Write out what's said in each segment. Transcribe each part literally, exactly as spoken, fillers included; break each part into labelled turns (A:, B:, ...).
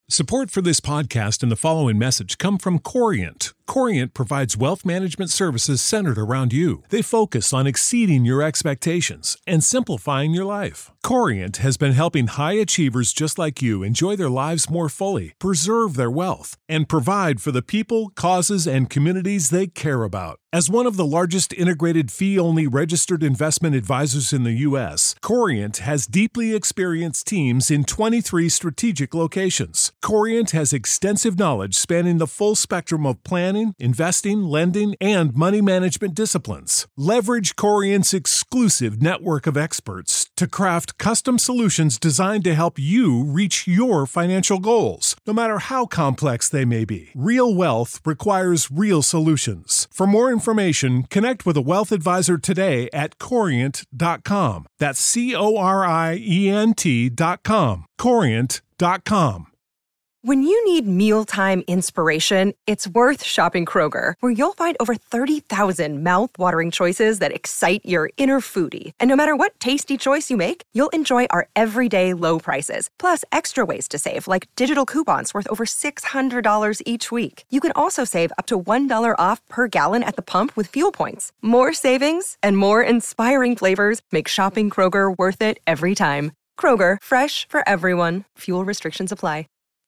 A: Support for this podcast and the following message come from Corient. Corient provides wealth management services centered around you. They focus on exceeding your expectations and simplifying your life. Corient has been helping high achievers just like you enjoy their lives more fully, preserve their wealth, and provide for the people, causes, and communities they care about. As one of the largest integrated fee-only registered investment advisors in the U S, Corient has deeply experienced teams in twenty-three strategic locations. Corient has extensive knowledge spanning the full spectrum of planning, investing, lending, and money management disciplines. Leverage Corient's exclusive network of experts to craft custom solutions designed to help you reach your financial goals, no matter how complex they may be. Real wealth requires real solutions. For more information, connect with a wealth advisor today at corient dot com. That's C O R I E N T dot com. corient dot com.
B: When you need mealtime inspiration, it's worth shopping Kroger, where you'll find over thirty thousand mouth-watering choices that excite your inner foodie. And no matter what tasty choice you make, you'll enjoy our everyday low prices, plus extra ways to save, like digital coupons worth over six hundred dollars each week. You can also save up to one dollar off per gallon at the pump with fuel points. More savings and more inspiring flavors make shopping Kroger worth it every time. Kroger, fresh for everyone. Fuel restrictions apply.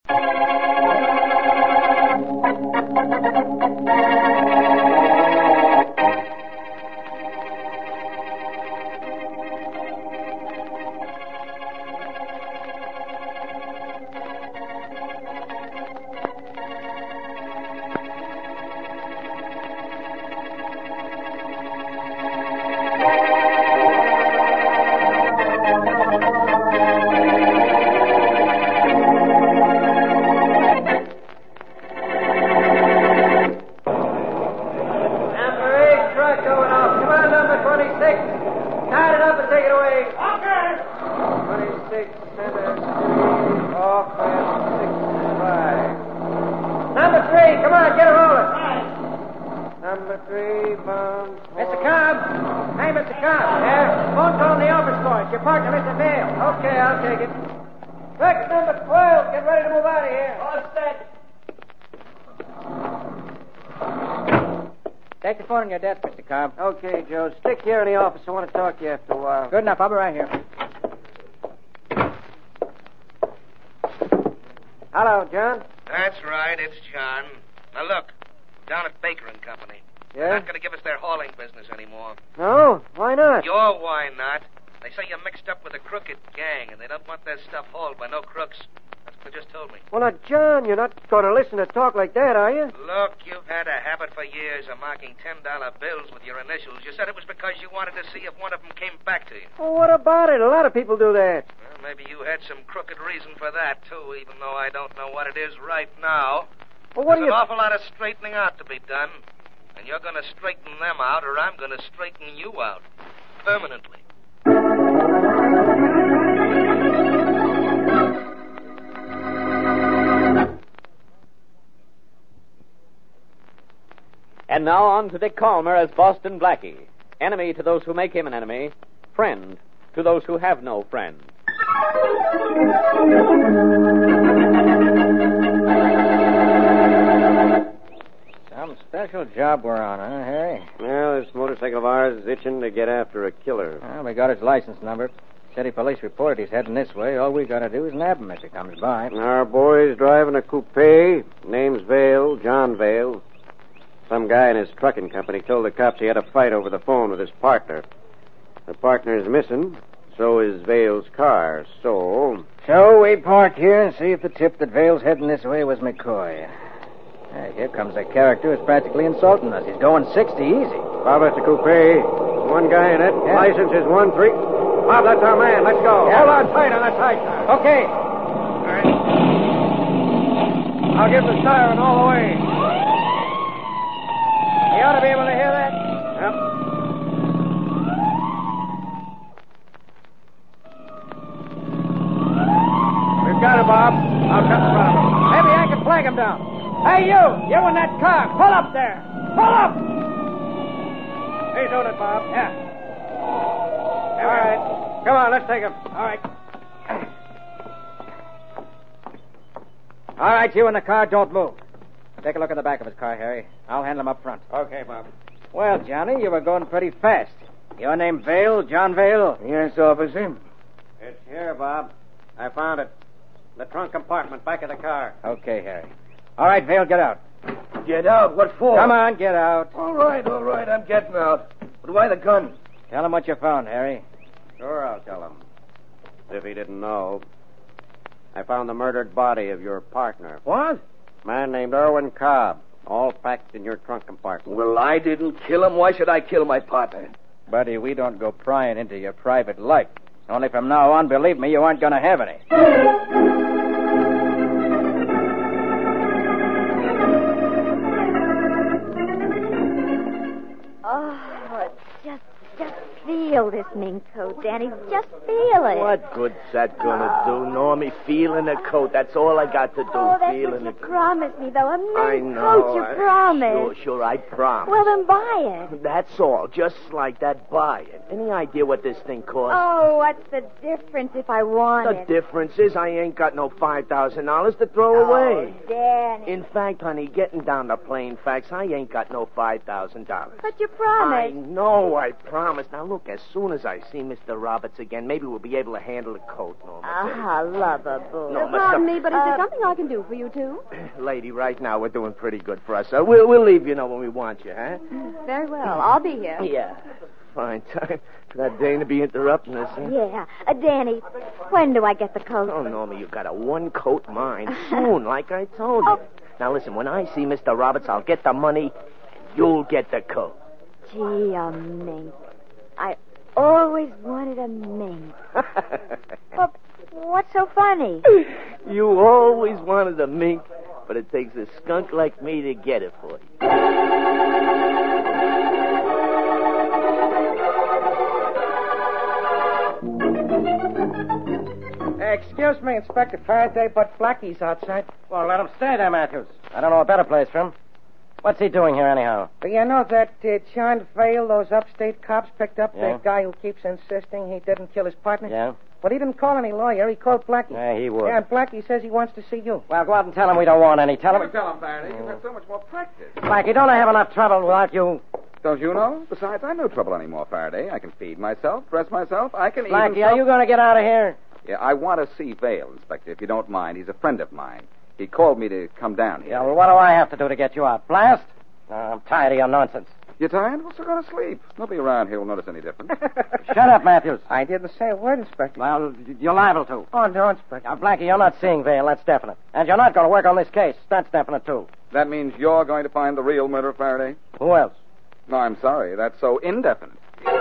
C: On your desk, Mister Cobb.
D: Okay, Joe. Stick here in the office. I want to talk to you after a while.
C: Good enough. I'll be right here.
D: Hello, John.
E: That's right. It's John. Now, look. Down at Baker and Company.
D: Yeah?
E: They're not going to give us their hauling business anymore.
D: No? Why not?
E: You're why not. They say you're mixed up with a crooked gang, and they don't want their stuff hauled by no crooks. That's what they just told me.
D: Well, now, John, you're not going to listen to talk like that, are you?
E: Look, you've had a habit for years of marking ten dollar bills with your initials. You said it was because you wanted to see if one of them came back to you.
D: Well, what about it? A lot of people do that.
E: Well, maybe you had some crooked reason for that, too, even though I don't know what it is right now.
D: Well, what
E: There's
D: do you...
E: an awful lot of straightening out to be done. And you're going to straighten them out, or I'm going to straighten you out. Permanently.
F: And now on to Dick Calmer as Boston Blackie. Enemy to those who make him an enemy. Friend to those who have no friend.
C: Some special job we're on, huh, Harry?
D: Well, this motorcycle of ours is itching to get after a killer.
C: Well, we got his license number. City police reported he's heading this way. All we got to do is nab him as he comes by.
D: Our boy's driving a coupe. Name's Vale, John Vale. Some guy in his trucking company told the cops he had a fight over the phone with his partner. The partner's missing. So is Vale's car. So...
C: So we park here and see if the tip that Vale's heading this way was McCoy. Hey, here comes a character who's practically insulting us. He's going sixty easy.
D: Bob, that's a coupe. One guy in it.
C: Yeah.
D: License is one three. Bob, that's our man. Let's go.
C: Yeah.
D: Hold on tight on that side.
C: Okay.
D: All right. I'll give the siren all the way.
C: You ought to be able to hear that.
D: Yep. We've got it, Bob. I'll cut the problem.
C: Maybe I can flag him down. Hey, you! You in that car! Pull up there! Pull up!
D: He's doing it, Bob.
C: Yeah.
D: All right. Come on, let's take him.
C: All right. All right, you in the car, don't move. Take a look at the back of his car, Harry. I'll handle him up front.
D: Okay, Bob.
C: Well, Johnny, you were going pretty fast. Your name Vale, John Vale?
G: Yes, officer.
D: It's here, Bob. I found it. The trunk compartment, back of the car.
C: Okay, Harry. All right, Vale, get out.
G: Get out? What for?
C: Come on, get out.
G: All right, all right, I'm getting out. But why the gun?
C: Tell him what you found, Harry.
D: Sure, I'll tell him. If he didn't know, I found the murdered body of your partner.
G: What?
D: A man named Irwin Cobb, all packed in your trunk compartment.
G: Well, I didn't kill him. Why should I kill my partner?
C: Buddy, we don't go prying into your private life. Only from now on, believe me, you aren't going to have any.
H: Oh, just, just feel this mink coat, Danny. Just feel it.
I: What good's that gonna do, Normie? Feeling the coat. That's all I got to do.
H: Oh, that's
I: feeling
H: what you
I: the coat.
H: promised me, though. A mink
I: I know.
H: coat, you
I: I-
H: promised.
I: Sure, sure, I promise.
H: Well, then buy it.
I: That's all. Just like that. Buy it. Any idea what this thing costs?
H: Oh, what's the difference if I want
I: The
H: it?
I: difference is I ain't got no five thousand dollars to throw
H: Oh,
I: away.
H: Danny.
I: In fact, honey, getting down to plain facts, I ain't got no five thousand dollars.
H: But you
I: I
H: promised.
I: know I promised. Now, look, as soon as I see Mister Roberts again, maybe we'll be able to handle the coat, Norma.
H: Ah, lover boy.
I: No,
J: Pardon
I: Mister
J: me, but is there something I can do for you, too?
I: Lady, right now we're doing pretty good for us. Uh, we'll, we'll leave you know when we want you, huh?
J: Very well. I'll be here.
I: Yeah. Fine time for that Dane to be interrupting us, huh?
H: Yeah. Uh, Danny, when do I get the coat?
I: Oh, Norma, you've got a one-coat mind. Soon, like I told you.
H: Oh.
I: Now, listen, when I see Mister Roberts, I'll get the money. You'll get the coat.
H: Gee, a mink. I always wanted a mink. Well, what's so funny?
I: You always wanted a mink, but it takes a skunk like me to get it for you.
C: Excuse me, Inspector Faraday, but Blackie's outside. Well, let him stay there, Matthews. I don't know a better place for him. What's he doing here, anyhow?
K: Do you know that uh, John Vale, those upstate cops picked up
C: Yeah.
K: that guy who keeps insisting he didn't kill his partner?
C: Yeah?
K: Well, he didn't call any lawyer. He called Blackie.
C: Yeah, he would.
K: Yeah, and Blackie says he wants to see you.
C: Well, go out and tell him we don't want any. Tell him...
G: Tell him, Faraday. You've had so much more practice.
C: Blackie, don't I have enough trouble without you?
G: Don't you know? Besides, I'm no trouble anymore, Faraday. I can feed myself, dress myself. I can
C: Blackie,
G: even...
C: are you going to get out of here?
G: Yeah, I want to see Vale, Inspector, if you don't mind. He's a friend of mine. He called me to come down here.
C: Yeah, well, what do I have to do to get you out? Blast? Oh, I'm tired of your nonsense.
G: You tired? Well, so go to sleep. Nobody around here will notice any difference.
C: Shut up, Matthews.
K: I didn't say a word, Inspector.
C: Well, you're liable to.
K: Oh, no, Inspector.
C: Now, Blackie, you're not seeing Vale. That's definite. And you're not going to work on this case. That's definite, too.
G: That means you're going to find the real murderer, Faraday?
C: Who else?
G: No, I'm sorry. That's so indefinite.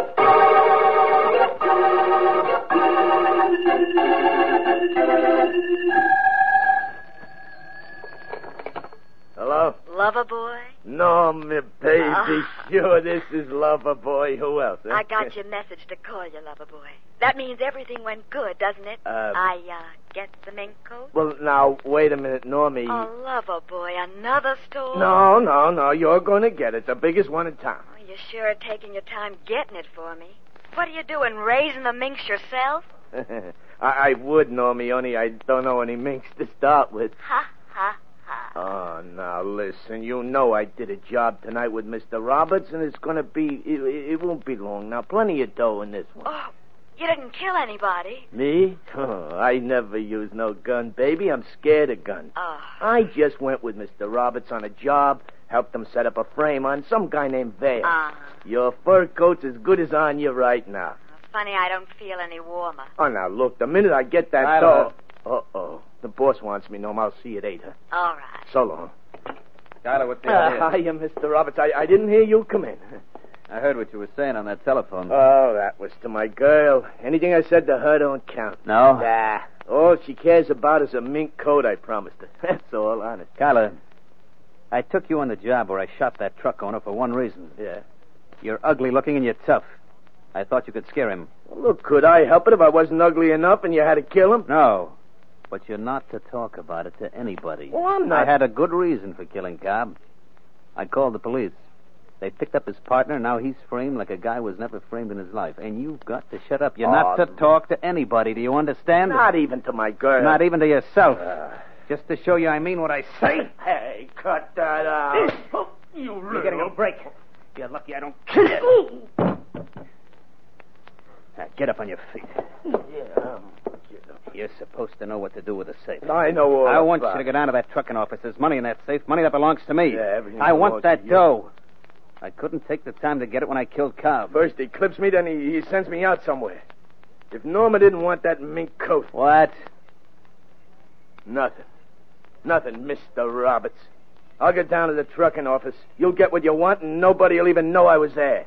I: Hello?
J: Lover boy?
I: No, me baby.
J: Ah.
I: Sure, this is Lover Boy. Who else? Huh?
J: I got your message to call you, lover boy. That means everything went good, doesn't it?
I: Uh,
J: I, uh, get the mink coat?
I: Well, now, wait a minute, Normie.
J: Oh, lover boy, another store?
I: No, no, no. You're going to get it. The biggest one in town.
J: Oh, you sure are taking your time getting it for me. What are you doing, raising the minks yourself?
I: I, I would, Normie, only I don't know any minks to start with.
J: Ha, ha, ha.
I: Oh, now, listen. You know I did a job tonight with Mister Roberts, and it's going to be... It, it won't be long now. Plenty of dough in this one.
J: Oh, you didn't kill anybody.
I: Me? Oh, I never use no gun, baby. I'm scared of guns.
J: Oh.
I: I just went with Mister Roberts on a job, helped him set up a frame on some guy named Vale.
J: Uh-huh.
I: Your fur coat's as good as on you right now.
J: Funny I don't feel any warmer.
I: Oh, now, look, the minute I get that
C: Right
I: dough... Uh-oh. The boss wants me, Norm. I'll see you at eight, huh?
J: All right.
I: So long.
G: Skyler, what's the
I: Uh, hiya, Mister Roberts. I, I didn't hear you come in.
C: I heard what you were saying on that telephone.
I: Oh, that was to my girl. Anything I said to her don't count.
C: No?
I: Nah. All she cares about is a mink coat I promised her. That's all, honest.
C: Kyla, I took you on the job where I shot that truck owner for one reason.
I: Yeah.
C: You're ugly looking and you're tough. I thought you could scare him.
I: Well, look, could I help it if I wasn't ugly enough and you had to kill him?
C: No. But you're not to talk about it to anybody.
I: Well, I'm not.
C: I had a good reason for killing Cobb. I called the police. They picked up his partner. Now he's framed like a guy was never framed in his life. And you've got to shut up. You're
I: Oh,
C: not to talk to anybody. Do you understand?
I: Not even to my girl.
C: Not even to yourself.
I: Uh,
L: Just to show you I mean what I say.
I: Hey, cut that out. You
L: You're getting a break. You're lucky I don't kill you. Now, get up on your feet.
I: Yeah, um,
L: You're supposed to know what to do with the safe.
I: I know all
L: I want
I: about
L: you to go down to that trucking office. There's money in that safe, money that belongs to me.
I: Yeah, everything
L: I want
I: belongs
L: that
I: to you.
L: dough. I couldn't take the time to get it when I killed Cobb.
I: First he clips me, then he, he sends me out somewhere. If Norma didn't want that mink coat...
L: What?
I: Nothing. Nothing, Mister Roberts. I'll get down to the trucking office. You'll get what you want, and nobody will even know I was there.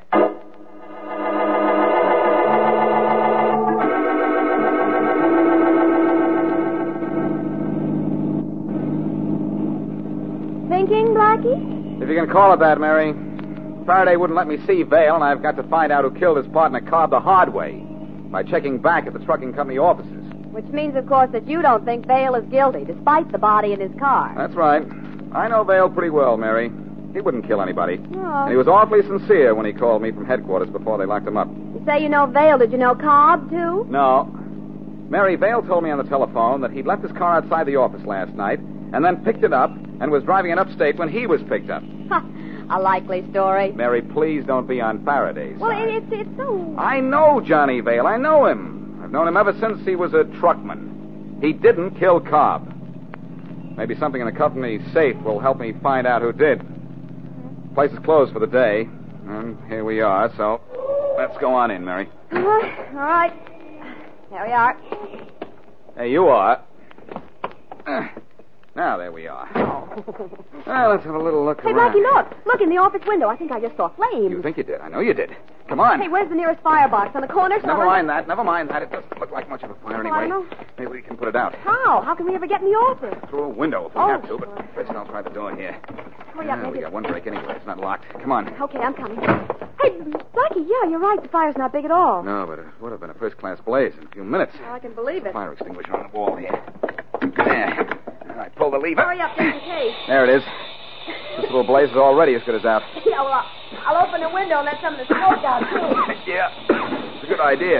H: Thinking, Blackie?
G: If you can call it that, Mary. Faraday wouldn't let me see Vale, and I've got to find out who killed his partner Cobb the hard way by checking back at the trucking company offices.
H: Which means, of course, that you don't think Vale is guilty, despite the body in his car.
G: That's right. I know Vale pretty well, Mary. He wouldn't kill anybody.
H: Oh.
G: And he was awfully sincere when he called me from headquarters before they locked him up.
H: You say you know Vale. Did you know Cobb, too?
G: No. Mary, Vale told me on the telephone that he'd left his car outside the office last night and then picked it up and was driving it upstate when he was picked up.
H: A likely story.
G: Mary, please don't be on Faraday's
H: Well,
G: side.
H: it, it's, it's so...
G: I know Johnny Vale. I know him. I've known him ever since he was a truckman. He didn't kill Cobb. Maybe something in the company safe will help me find out who did. The place is closed for the day, and here we are, so let's go on in, Mary.
H: Uh, all right. There we are.
G: There you are. Uh, now, there we are. Well, let's have a little look
H: Hey,
G: around.
H: Blackie, look. Look in the office window. I think I just saw flames.
G: You think you did? I know you did. Come on.
H: Hey, where's the nearest firebox? On the corner?
G: Never
H: somewhere?
G: mind that. Never mind that. It doesn't look like much of a fire
H: Well, I
G: anyway.
H: don't know.
G: Maybe we can put it out.
H: How? How can we ever get in the office?
G: Through a window if we
H: Oh,
G: have to, but
H: sure.
G: first I'll try the door here.
H: Hurry up,
G: Yeah, we
H: maybe.
G: got one break anyway. It's not locked. Come on.
H: Okay, I'm coming. Hey, Blackie, yeah, you're right. The fire's not big at all.
G: No, but it would have been a first-class blaze in a few minutes.
H: Well, I can believe it.
G: Fire extinguisher on the wall here. There. I pull the lever.
H: Hurry up, just in case.
G: There it is. This little blaze is already as good as out.
H: Yeah, well, I'll, I'll open the window and let some of the smoke out, too.
G: Yeah. It's a good idea.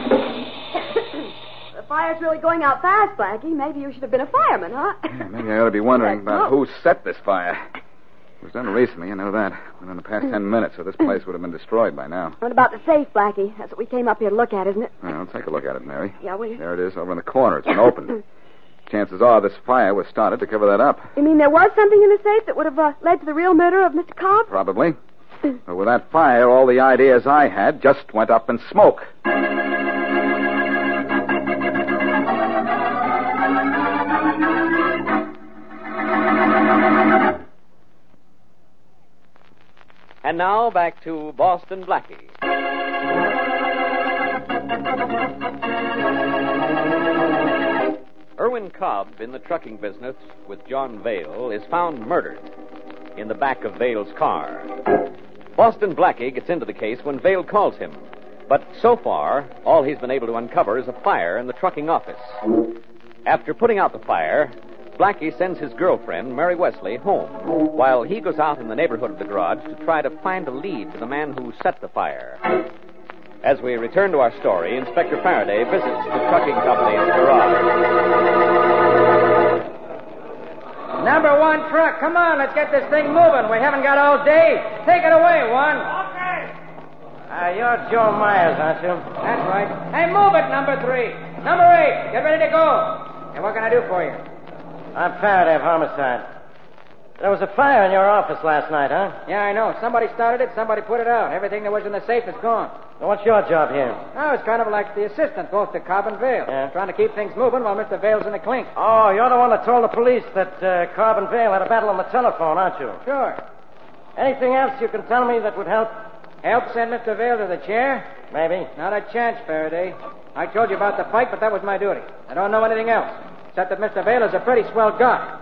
H: The fire's really going out fast, Blackie. Maybe you should have been a fireman, huh?
G: Yeah, maybe I ought to be wondering
H: Yeah,
G: about
H: smoke.
G: who set this fire. It was done recently, I know that. Within the past ten minutes, so this place would have been destroyed by now.
H: What about the safe, Blackie? That's what we came up here to look at, isn't it?
G: Well, take a look at it, Mary.
H: Yeah, we...
G: There it is, over in the corner. It's been opened. Chances are this fire was started to cover that up.
H: You mean there was something in the safe that would have uh, led to the real murder of Mister Cobb?
G: Probably. But with that fire, all the ideas I had just went up in smoke.
F: And now back to Boston Blackie. Irwin Cobb, in the trucking business with John Vale, is found murdered in the back of Vale's car. Boston Blackie gets into the case when Vale calls him. But so far, all he's been able to uncover is a fire in the trucking office. After putting out the fire, Blackie sends his girlfriend, Mary Wesley, home, while he goes out in the neighborhood of the garage to try to find a lead to the man who set the fire. As we return to our story, Inspector Faraday visits the trucking company's garage.
K: Number one truck, come on, let's get this thing moving. We haven't got all day. Take it away, one. Okay. Uh, you're Joe Myers, aren't you? That's right. Hey, move it, number three. Number eight, get ready to go. Hey, what can I do for you? I'm Faraday of Homicide. There was a fire in your office last night, huh? Yeah, I know. Somebody started it, somebody put it out. Everything that was in the safe is gone. Well, what's your job here? I was kind of like the assistant, both to Cobb and Vale. Yeah. Trying to keep things moving while Mister Vale's in the clink. Oh, you're the one that told the police that uh, Cobb and Vale had a battle on the telephone, aren't you? Sure. Anything else you can tell me that would help? Help send Mister Vale to the chair? Maybe. Not a chance, Faraday. I told you about the fight, but that was my duty. I don't know anything else, except that Mister Vale is a pretty swell guy.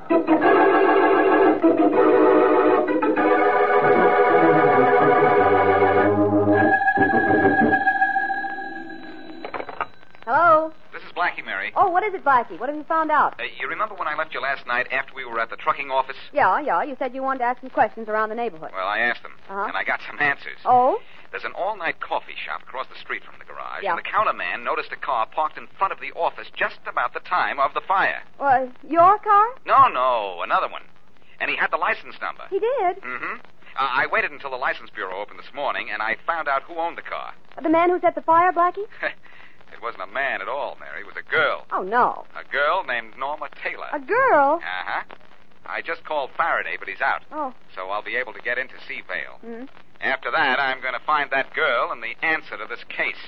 H: Hello?
G: This is Blackie, Mary.
H: Oh, what is it, Blackie? What have you found out?
G: Uh, you remember when I left you last night after we were at the trucking office?
H: Yeah, yeah. You said you wanted to ask some questions around the neighborhood.
G: Well, I asked them,
H: Uh-huh.
G: and I got some answers.
H: Oh?
G: There's an all-night coffee shop across the street from the garage,
H: Yeah.
G: and the counterman noticed a car parked in front of the office just about the time of the fire.
H: Well, your car?
G: No, no, another one. And he had the license number.
H: He did.
G: Mm-hmm. Uh, I waited until the license bureau opened this morning, and I found out who owned the car.
H: The man who set the fire, Blackie?
G: It wasn't a man at all, Mary. It was a girl.
H: Oh, no.
G: A girl named Norma Taylor.
H: A girl?
G: Uh-huh. I just called Faraday, but he's out.
H: Oh.
G: So I'll be able to get in to see Vale.
H: Mm-hmm.
G: After that, I'm going to find that girl and the answer to this case.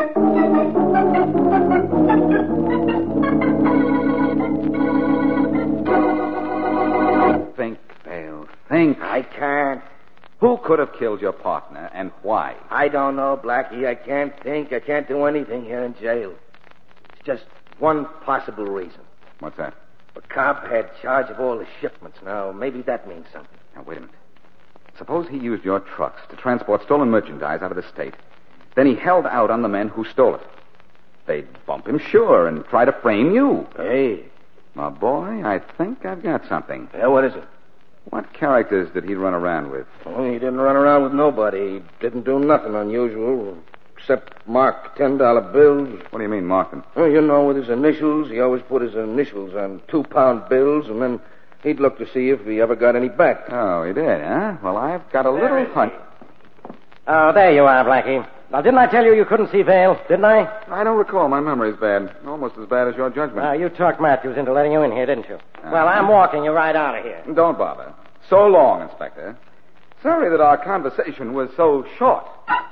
G: Think, Vale. Think.
I: I can't.
G: Who could have killed your partner and why?
I: I don't know, Blackie. I can't think. I can't do anything here in jail. It's just one possible reason.
G: What's that?
I: The cop had charge of all the shipments. Now, maybe that means something.
G: Now, wait a minute. Suppose he used your trucks to transport stolen merchandise out of the state. Then he held out on the men who stole it. They'd bump him, sure, and try to frame you.
I: Hey.
G: My boy, I think I've got something.
I: Yeah, what is it?
G: What characters did he run around with?
I: Oh, he didn't run around with nobody. He didn't do nothing unusual, except mark ten-dollar bills.
G: What do you mean, mark them?
I: Oh, you know, with his initials. He always put his initials on two-pound bills, and then he'd look to see if he ever got any back.
G: Oh, he did, huh? Well, I've got a little hunch.
K: Oh, there you are, Blackie. Now, didn't I tell you you couldn't see Vale? Didn't I?
G: I don't recall. My memory's bad. Almost as bad as your judgment.
K: Well, you talked Matthews into letting you in here, didn't you?
G: Uh-huh.
K: Well, I'm walking you right out of here.
G: Don't bother. So long, Inspector. Sorry that our conversation was so short.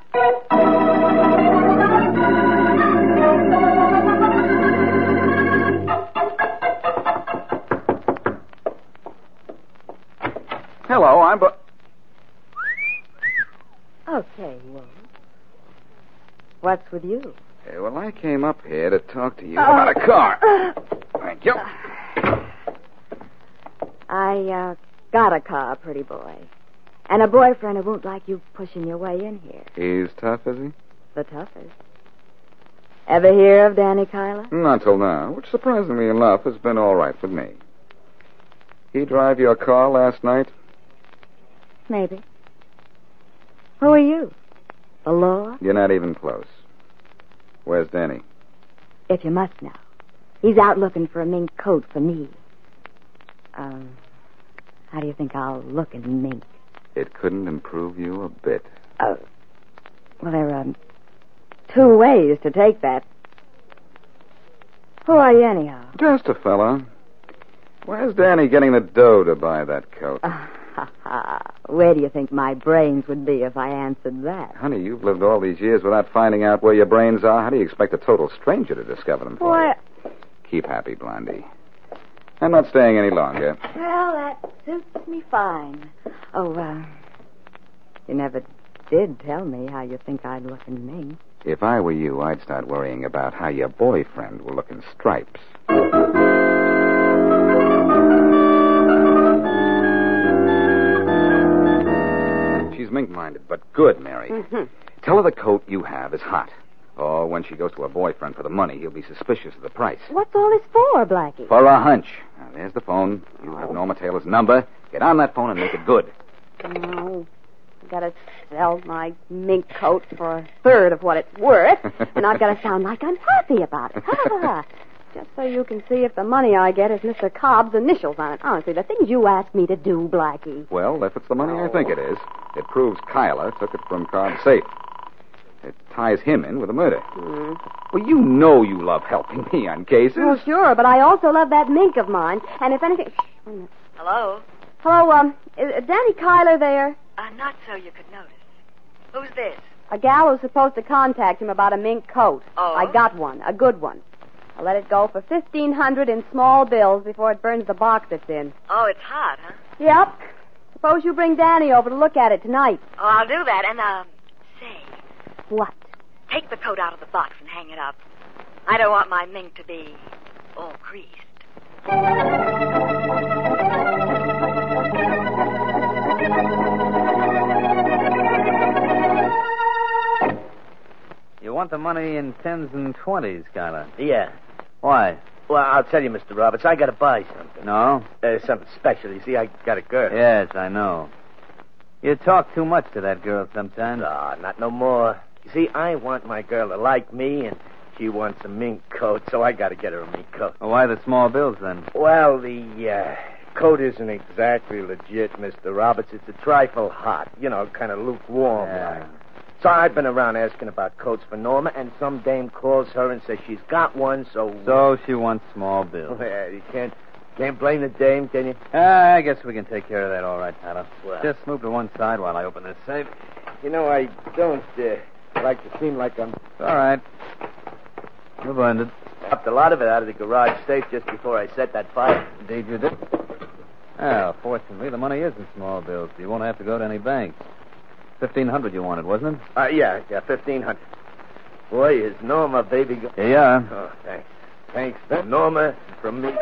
G: Hello, I'm... Bu-
H: Okay, Wolf. What's with you?
G: Hey, well, I came up here to talk to you uh, about a car. Uh, Thank you.
H: I, uh, got a car, pretty boy. And a boyfriend who won't like you pushing your way in here.
G: He's tough, is he?
H: The toughest. Ever hear of Danny Kyler?
G: Not till now, which surprisingly enough has been all right with me. He drive your car last night?
H: Maybe. Who are you? The law?
G: You're not even close. Where's Danny?
H: If you must know. He's out looking for a mink coat for me. Um, how do you think I'll look in mink?
G: It couldn't improve you a bit.
H: Oh. Well, there are um, two ways to take that. Who are you, anyhow?
G: Just a fella. Where's Danny getting the dough to buy that coat?
H: Uh, ha, ha. Where do you think my brains would be if I answered that?
G: Honey, you've lived all these years without finding out where your brains are. How do you expect a total stranger to discover them for
H: Why...
G: you? Keep happy, Blondie. I'm not staying any longer.
H: Well, that suits me fine. Oh, uh, you never did tell me how you think I'd look in mink.
G: If I were you, I'd start worrying about how your boyfriend will look in stripes. She's mink-minded, but good, Mary.
H: Mm-hmm.
G: Tell her the coat you have is hot. Or when she goes to her boyfriend for the money, he'll be suspicious of the price.
H: What's all this for, Blackie?
G: For a hunch. Now, there's the phone. You have Norma Taylor's number. Get on that phone and make it good.
H: Oh, I've got to sell my mink coat for a third of what it's worth, and I've got to sound like I'm happy about it. Just so you can see if the money I get is Mister Cobb's initials on it. Honestly, the things you asked me to do, Blackie.
G: Well, if it's the money I think it is, it proves Kyler took it from Cobb's safe. It ties him in with the murder.
H: Mm.
G: Well, you know you love helping me on cases.
H: Well, sure, but I also love that mink of mine, and if anything... Shh, wait a minute.
J: Hello?
H: Hello, um, is Danny Kyler there?
J: Uh, not so you could notice. Who's this?
H: A gal who's supposed to contact him about a mink coat.
J: Oh?
H: I got one, a good one. I let it go for fifteen hundred dollars in small bills before it burns the box it's in.
J: Oh, it's hot, huh?
H: Yep. Suppose you bring Danny over to look at it tonight.
J: Oh, I'll do that. And, uh, say,
H: What?
J: take the coat out of the box and hang it up. I don't want my mink to be all creased.
L: You want the money in tens and twenties, Kyler.
I: Yeah.
L: Why?
I: Well, I'll tell you, Mister Roberts, I got to buy something.
L: No?
I: Uh, something special. You see, I got a girl.
L: Yes, I know. You talk too much to that girl sometimes.
I: Ah, not no more. You see, I want my girl to like me, and she wants a mink coat, so I got to get her a mink coat.
L: Well, why the small bills, then?
I: Well, the uh, coat isn't exactly legit, Mister Roberts. It's a trifle hot, you know, kind of lukewarm.
L: Yeah.
I: So I've been around asking about coats for Norma, and some dame calls her and says she's got one, so...
L: So she wants small bills.
I: Yeah, you can't, can't blame the dame, can you?
L: Uh, I guess we can take care of that all right, Tyler.
I: Well.
L: Just move to one side while I open this safe.
I: You know, I don't uh, like to seem like I'm...
L: All right. You're blended.
I: Popped a lot of it out of the garage safe just before I set that fire.
L: Indeed you did. Well, fortunately, the money isn't small bills, so you won't have to go to any banks. Fifteen hundred you wanted, wasn't it?
I: Uh, yeah, yeah, fifteen hundred. Boy, is Norma, baby... Go-
L: Here you are.
I: Oh, thanks. Thanks, from Norma, from me.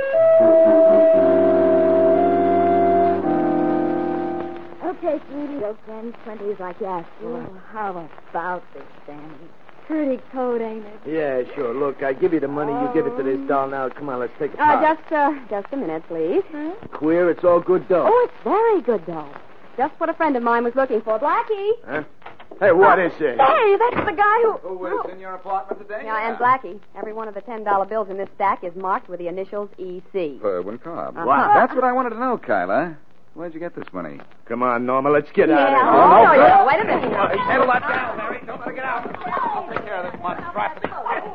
H: Okay, sweetie, those friends, twenty is like you asked for. Oh, how about this, Danny? Pretty coat, ain't it?
I: Yeah, sure. Look, I give you the money, you give it to this doll now. Come on, let's take a
H: Uh,
I: pop.
H: just, uh, just a minute, please. Huh?
I: Queer, it's all good dough.
H: Oh, it's very good, though. Just what a friend of mine was looking for. Blackie.
I: Huh? Hey, what is it?
H: Hey, that's the guy who...
G: Who is in your apartment today?
H: Yeah, and Blackie. Every one of the ten dollar bills in this stack is marked with the initials E C.
G: Irwin Cobb.
H: Uh-huh.
G: Wow. That's what I wanted to know, Kyla. Where'd you get this money?
I: Come on, Norma, let's get
H: Yeah,
I: out of here.
H: oh,
G: no,
H: no,
G: good.
H: yeah, wait a minute.
G: Hey, handle that down, Mary. Don't let her get out. I'll take care of this monstrosity.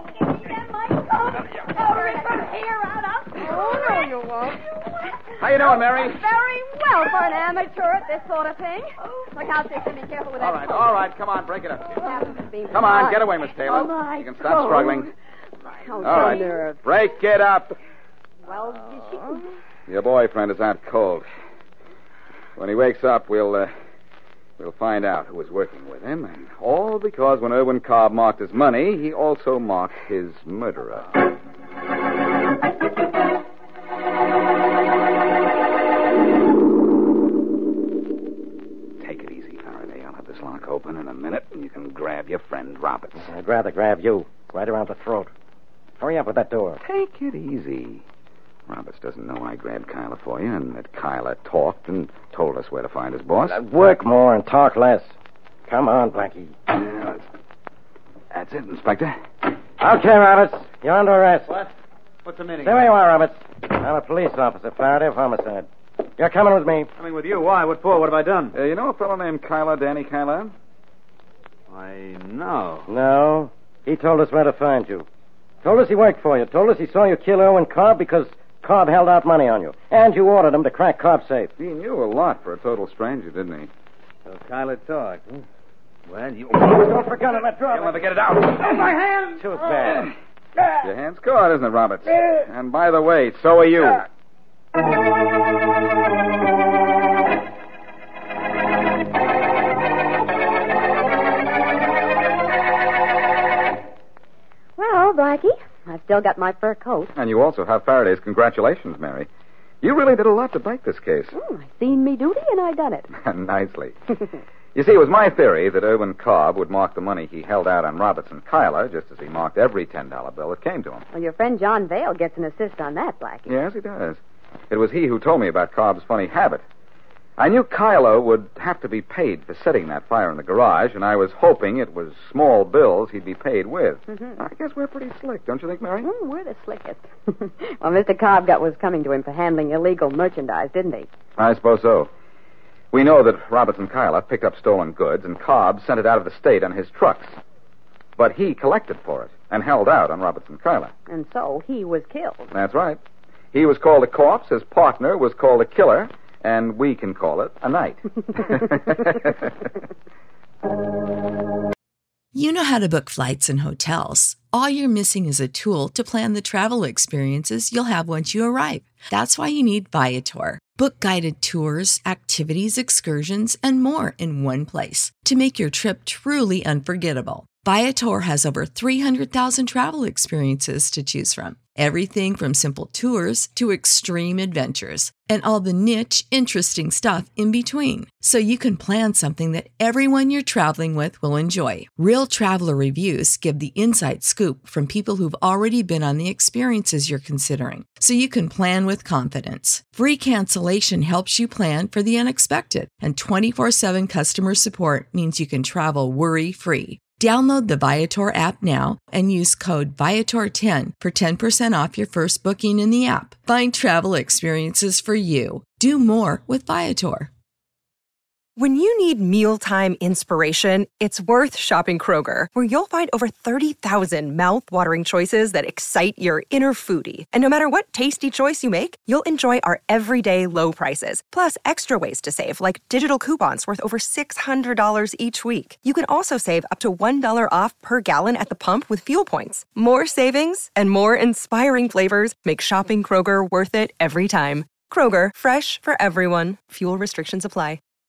H: Oh, no, you won't.
G: How you doing, Mary?
H: Very well for an amateur at this sort of thing. Look out, Dixon. Be careful with that.
G: All right,
H: coat.
G: all right. Come on, break it up.
H: Be
G: Come on,
H: smart.
G: get away, Miss Taylor.
H: Oh, my
G: You can stop
H: God.
G: struggling.
H: Oh,
G: All right.
H: nerve.
G: Break it up.
H: Well, did she...
G: Your boyfriend is out cold. When he wakes up, we'll, uh, we'll find out who was working with him. And all because when Irwin Cobb marked his money, he also marked his murderer. Take it easy, Faraday. I'll have this lock open in a minute, and you can grab your friend Roberts.
C: I'd rather grab you. Right around the throat. Hurry up with that door.
G: Take it easy. Roberts doesn't know I grabbed Kyla for you, and that Kyla talked and told us where to find his boss.
C: Uh, work more and talk less. Come on, Blackie.
G: Yeah, that's, that's it, Inspector.
C: Okay, Roberts. You're under arrest.
L: What? What's the meaning?
C: Stay where you are, Roberts. I'm a police officer, Faraday of homicide. You're coming with me.
L: Coming with you? Why? What for? What have I done?
G: Uh, you know a fellow named Kyla, Danny Kyla?
L: Why, no.
C: No. He told us where to find you. Told us he worked for you. Told us he saw you kill Irwin Cobb because Cobb held out money on you. And you ordered him to crack Cobb's safe.
G: He knew a lot for a total stranger, didn't he?
L: So Kyla talked. Hmm? Well, you...
C: Don't forget to let
G: You'll
C: drop.
G: never get it out.
C: Oh, my hand! Too bad.
G: Your hand's caught, isn't it, Roberts? And by the way, so are you.
H: Well, Blackie, I've still got my fur coat.
G: And you also have Faraday's congratulations, Mary. You really did a lot to break this case.
H: Mm, I seen me duty and I done it.
G: Nicely. You see, it was my theory that Irwin Cobb would mark the money he held out on Roberts and Kyla, just as he marked every ten dollar bill that came to him.
H: Well, your friend John Vale gets an assist on that, Blackie.
G: Yes, he does. It was he who told me about Cobb's funny habit. I knew Kyla would have to be paid for setting that fire in the garage, and I was hoping it was small bills he'd be paid with.
H: Mm-hmm.
G: I guess we're pretty slick, don't you think, Mary?
H: Mm, we're the slickest. Well, Mister Cobb got what was coming to him for handling illegal merchandise, didn't he?
G: I suppose so. We know that Roberts and Kyla picked up stolen goods, and Cobb sent it out of the state on his trucks. But he collected for it and held out on Roberts and Kyla.
H: And so he was killed.
G: That's right. He was called a corpse, his partner was called a killer, and we can call it a night.
M: You know how to book flights and hotels. All you're missing is a tool to plan the travel experiences you'll have once you arrive. That's why you need Viator. Book guided tours, activities, excursions, and more in one place to make your trip truly unforgettable. Viator has over three hundred thousand travel experiences to choose from. Everything from simple tours to extreme adventures and all the niche, interesting stuff in between. So you can plan something that everyone you're traveling with will enjoy. Real traveler reviews give the inside scoop from people who've already been on the experiences you're considering. So you can plan with confidence. Free cancellation helps you plan for the unexpected. And twenty-four seven customer support means you can travel worry-free. Download the Viator app now and use code Viator ten for ten percent off your first booking in the app. Find travel experiences for you. Do more with Viator.
B: When you need mealtime inspiration, it's worth shopping Kroger, where you'll find over thirty thousand mouth-watering choices that excite your inner foodie. And no matter what tasty choice you make, you'll enjoy our everyday low prices, plus extra ways to save, like digital coupons worth over six hundred dollars each week. You can also save up to one dollar off per gallon at the pump with fuel points. More savings and more inspiring flavors make shopping Kroger worth it every time. Kroger, fresh for everyone. Fuel restrictions apply.